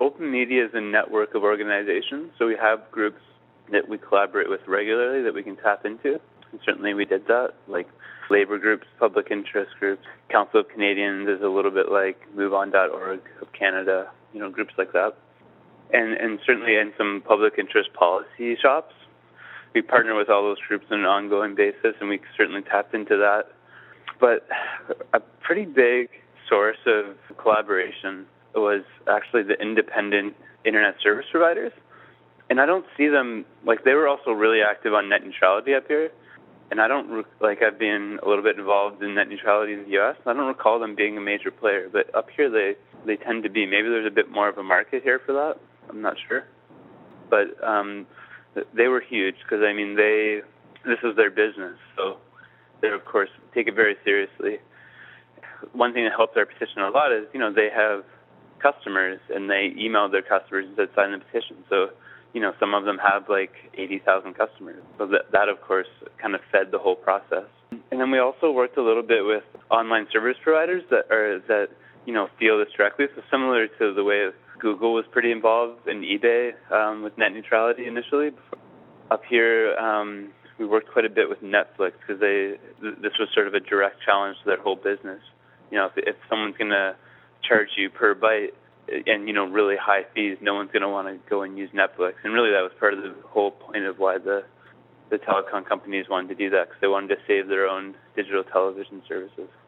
Open Media is a network of organizations, so we have groups that we collaborate with regularly that we can tap into. And certainly we did that, like labor groups, public interest groups. Council of Canadians is a little bit like MoveOn.org of Canada, groups like that. And certainly in some public interest policy shops, we partner with all those groups on an ongoing basis, and we certainly tapped into that. But a pretty big source of collaboration was actually the independent internet service providers. And I don't see them, they were also really active on net neutrality up here. And I don't, I've been a little bit involved in net neutrality in the U.S. I don't recall them being a major player, but up here they tend to be. Maybe there's a bit more of a market here for that. I'm not sure. But they were huge because, this was their business. So they, of course, take it very seriously. One thing that helps our petition a lot is, they have customers, and they emailed their customers and said, sign the petition. So, some of them have 80,000 customers. So that, of course, kind of fed the whole process. And then we also worked a little bit with online service providers that feel this directly. So similar to the way Google was pretty involved in eBay with net neutrality initially. Up here, we worked quite a bit with Netflix because this was sort of a direct challenge to their whole business. If someone's going to charge you per byte and, really high fees, no one's going to want to go and use Netflix. And really that was part of the whole point of why the telecom companies wanted to do that, because they wanted to save their own digital television services.